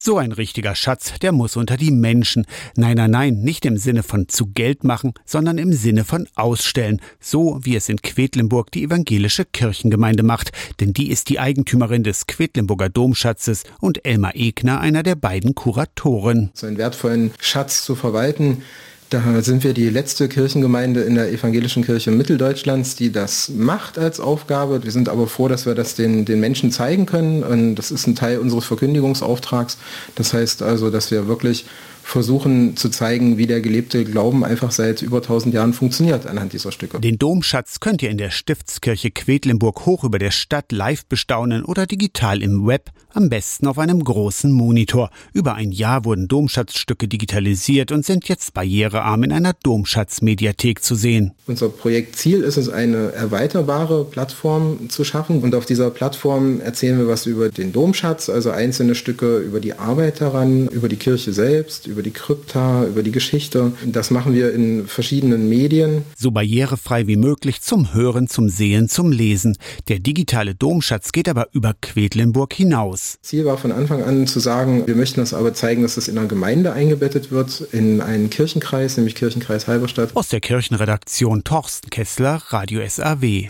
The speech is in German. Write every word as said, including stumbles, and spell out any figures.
So ein richtiger Schatz, der muss unter die Menschen. Nein, nein, nein, nicht im Sinne von zu Geld machen, sondern im Sinne von ausstellen. So wie es in Quedlinburg die evangelische Kirchengemeinde macht. Denn die ist die Eigentümerin des Quedlinburger Domschatzes und Elmar Egner einer der beiden Kuratoren. So einen wertvollen Schatz zu verwalten, da sind wir die letzte Kirchengemeinde in der evangelischen Kirche Mitteldeutschlands, die das macht als Aufgabe. Wir sind aber froh, dass wir das den, den Menschen zeigen können. Und das ist ein Teil unseres Verkündigungsauftrags. Das heißt also, dass wir wirklich versuchen zu zeigen, wie der gelebte Glauben einfach seit über tausend Jahren funktioniert anhand dieser Stücke. Den Domschatz könnt ihr in der Stiftskirche Quedlinburg hoch über der Stadt live bestaunen oder digital im Web, am besten auf einem großen Monitor. Über ein Jahr wurden Domschatzstücke digitalisiert und sind jetzt barrierearm in einer Domschatzmediathek zu sehen. Unser Projektziel ist es, eine erweiterbare Plattform zu schaffen. Und auf dieser Plattform erzählen wir was über den Domschatz, also einzelne Stücke über die Arbeit daran, über die Kirche selbst, über die Krypta, über die Geschichte. Das machen wir in verschiedenen Medien. So barrierefrei wie möglich zum Hören, zum Sehen, zum Lesen. Der digitale Domschatz geht aber über Quedlinburg hinaus. Ziel war von Anfang an zu sagen, wir möchten das aber zeigen, dass das in einer Gemeinde eingebettet wird, in einen Kirchenkreis, nämlich Kirchenkreis Halberstadt. Aus der Kirchenredaktion Torsten Kessler, Radio S A W.